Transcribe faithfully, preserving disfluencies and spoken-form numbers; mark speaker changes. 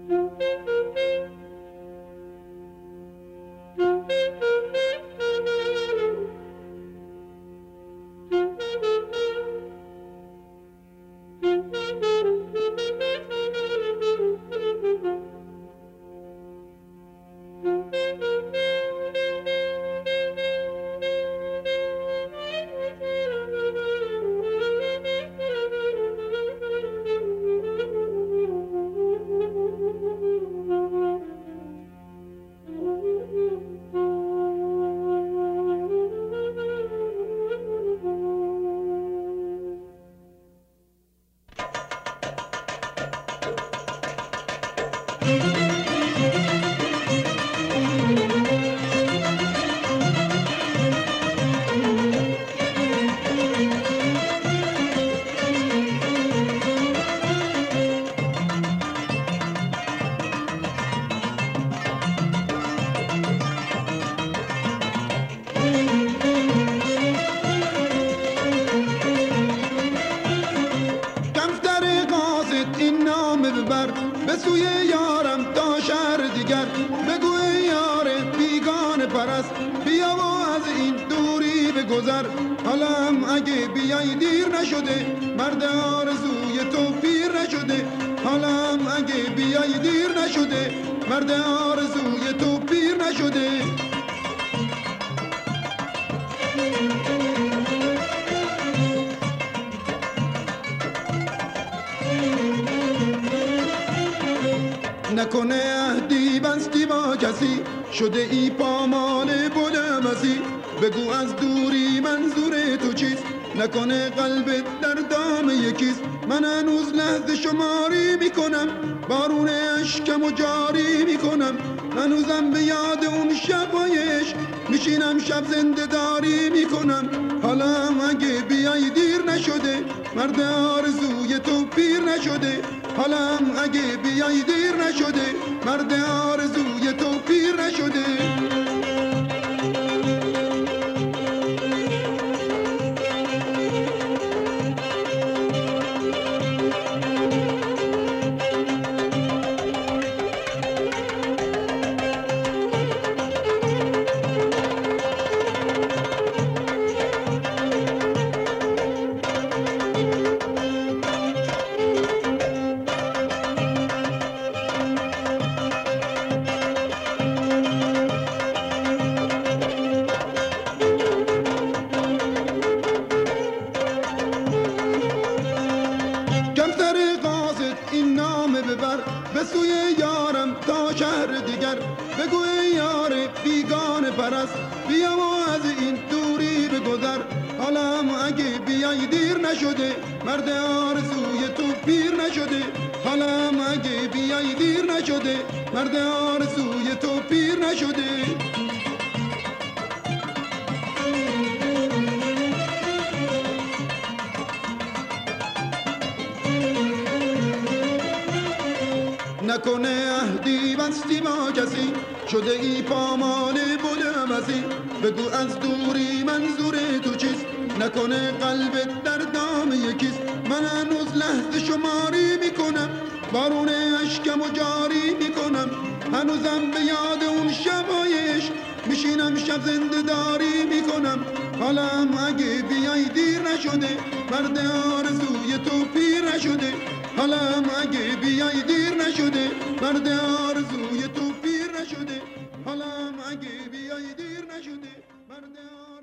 Speaker 1: به سوی یارم تا شهر دیگر، بگو ای یار بیگانه پرست، بیا و از این دوری بگذر. حالم اگه بیای دیر نشده، مرد آرزوی تو پیر نشده. حالم اگه بیای دیر نشده، مرد آرزوی تو پیر نشده. نکنه عهدی بستی با کسی، شده ای پامال بلمسی. بگو از دوری منظور تو چیست، نکنه قلبت در دام یکیست. من هنوز لحظه شماری میکنم، بارون اشکم و جاری میکنم. هنوزم به یاد اون شبایش میشینم، شب زنده داری میکنم. حالا اگه بیای دیر نشده، مرد آرزوی تو پیر نشده. حالا اگه بیای دیر نشده، مرد آرزوی تو پیر نشده. به سوی یارم تا شهر دیگر، بگو ای یار بیگانه پرست، بیا و از این دوری بگذر. حالم اگه بیای دیر نشده، مرد آرزوی تو پیر نشده. حالم اگه بیای دیر نشده، مرد آرزوی تو پیر نشده. نکنه عهدی بستی با کسی، شده ای پامال بلمسی. بگو از دوری منظور تو چیست، نکنه قلبت در دام یکیست. من هنوز لحظه شماری میکنم، بارون اشکم و جاری میکنم. هنوزم به یاد اون شبایش میشینم، شب زنده داری میکنم. حالم اگه بیای دیر نشده، مرد آرزوی تو پیر نشده. حالم اگه بیای دیر نشده، مرد آرزوی تو پیر نشده. حالم اگه بیای دیر نشده، مرد